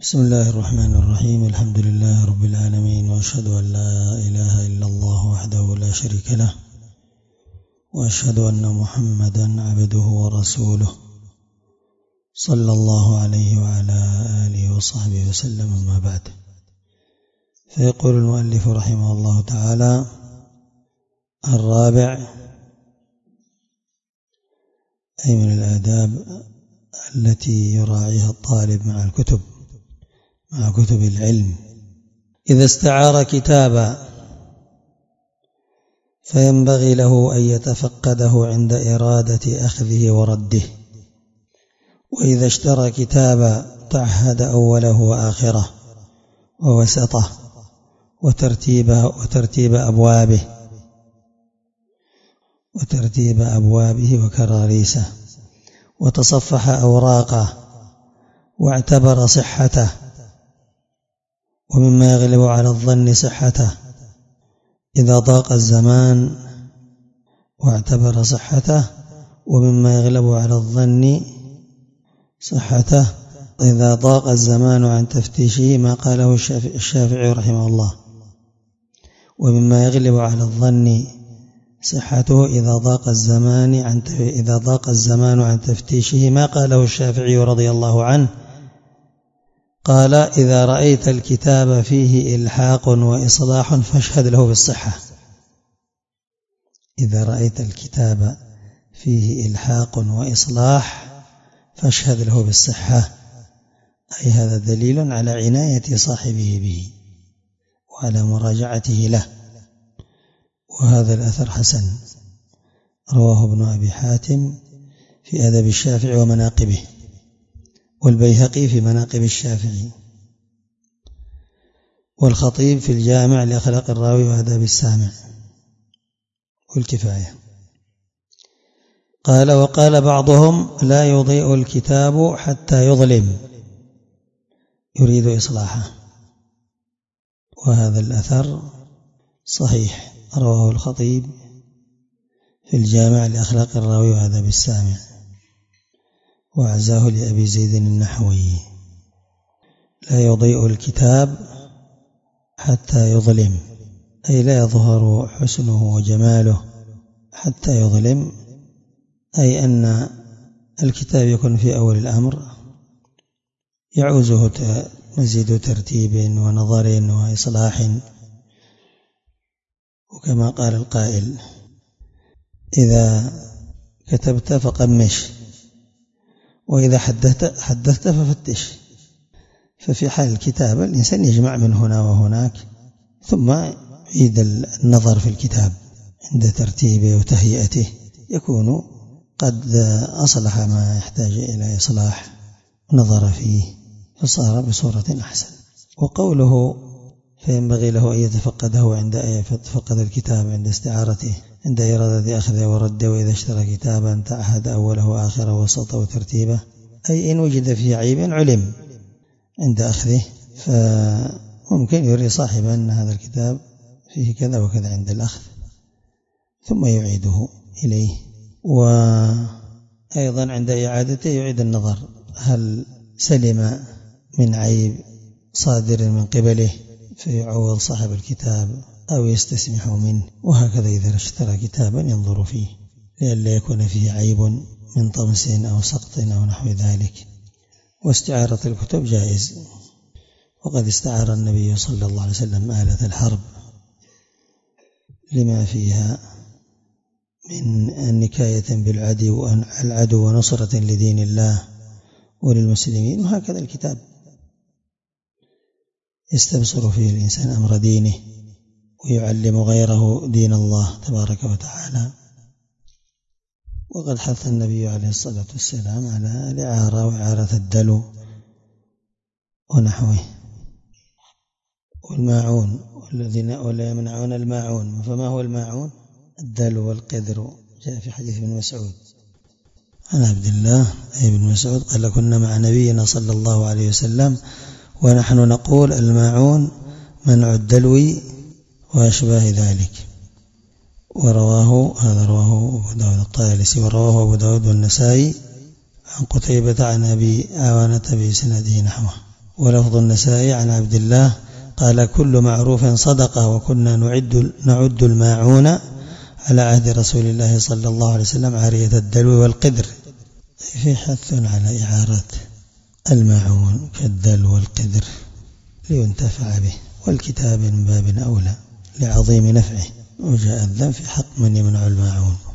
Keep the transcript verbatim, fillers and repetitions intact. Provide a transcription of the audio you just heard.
بسم الله الرحمن الرحيم. الحمد لله رب العالمين، وأشهد أن لا إله إلا الله وحده لا شريك له، وأشهد أن محمدا عبده ورسوله صلى الله عليه وعلى آله وصحبه وسلم. أما بعد، فيقول المؤلف رحمه الله تعالى: الرابع، أي من الآداب التي يراعيها الطالب مع الكتب مع كتب العلم، إذا استعار كتابا فينبغي له أن يتفقده عند إرادة أخذه ورده، وإذا اشترى كتابا تعهد أوله وآخره ووسطه وترتيبه وترتيب أبوابه وترتيب أبوابه وكراريسه، وتصفح أوراقه واعتبر صحته، ومما يغلب على الظن صحته إذا ضاق الزمان واعتبر صحته ومما يغلب على الظن صحته إذا ضاق الزمان عن تفتيشه، ما قاله الشافعي رحمه الله. ومما يغلب على الظن صحته إذا ضاق الزمان عن إذا ضاق الزمان عن تفتيشه، ما قاله الشافعي رضي الله عنه، قال: إذا رأيت الكتاب فيه إلحاق وإصلاح فاشهد له بالصحة. إذا رأيت الكتاب فيه إلحاق وإصلاح فاشهد له بالصحة، أي هذا دليل على عناية صاحبه به وعلى مراجعته له. وهذا الأثر حسن، رواه ابن أبي حاتم في أدب الشافعي ومناقبه، والبيهقي في مناقب الشافعي، والخطيب في الجامع لأخلاق الراوي وآداب السامع، والكفاية. قال: وقال بعضهم: لا يضيء الكتاب حتى يظلم، يريد إصلاحه. وهذا الأثر صحيح، رواه الخطيب في الجامع لأخلاق الراوي وآداب السامع، وعزاه لأبي زيد النحوي. لا يضيء الكتاب حتى يظلم، أي لا يظهر حسنه وجماله حتى يظلم، أي أن الكتاب يكون في أول الأمر يعوزه مزيد ترتيب ونظر وإصلاح، وكما قال القائل: إذا كتبت فقمش، وإذا حدثت, حدثت ففتش. ففي حال الكتابة الإنسان يجمع من هنا وهناك، ثم يعيد النظر في الكتاب عند ترتيبه وتهيئته، يكون قد أصلح ما يحتاج إلى إصلاح ونظر فيه فصار بصورة أحسن. وقوله: فينبغي له أن يتفقده عند يتفقد الكتاب عند استعارته عند إرادة أخذه ورده، وإذا اشترى كتابا تعهد أوله وآخره وسطه وترتيبه، أي إن وجد فيه عيب علم عند أخذه، فممكن يري صاحبه أن هذا الكتاب فيه كذا وكذا عند الأخذ، ثم يعيده إليه. وأيضا عند إعادته يعيد النظر هل سلم من عيب صادر من قبله فيعوض صاحب الكتاب أو يستسمح منه. وهكذا إذا اشترى كتابا ينظر فيه لئلا يكون فيه عيب من طمس أو سقط أو نحو ذلك. واستعارة الكتب جائز، وقد استعار النبي صلى الله عليه وسلم آلة الحرب لما فيها من النكاية بالعدو العدو ونصرة لدين الله وللمسلمين. وهكذا الكتاب يستبصر فيه الإنسان أمر دينه ويعلم غيره دين الله تبارك وتعالى. وقد حث النبي عليه الصلاة والسلام على الإعارة وإعارة الدلو ونحوه، والماعون، والذين ولا يمنعون الماعون. فما هو الماعون؟ الدلو والقدر، جاء في حديث ابن مسعود عن عبد الله أي ابن مسعود قال: كنا مع نبينا صلى الله عليه وسلم ونحن نقول: الماعون منع الدلو وأشباه ذلك. ورواه هذا رواه أبو داود الطيالسي، ورواه أبو داود والنسائي عن قتيبة عن أبي عوانة بإسناده نحوه. ولفظ النسائي عن عبد الله قال كل معروف صدقة وكنا نعد, نعد الماعون على عهد رسول الله صلى الله عليه وسلم عارية الدلو والقدر. في حث على إعارة الماعون كالدلو والقدر لينتفع به، والكتاب من باب أولى لعظيم نفعه، وجاء الذم في حق من يمنع الماعون.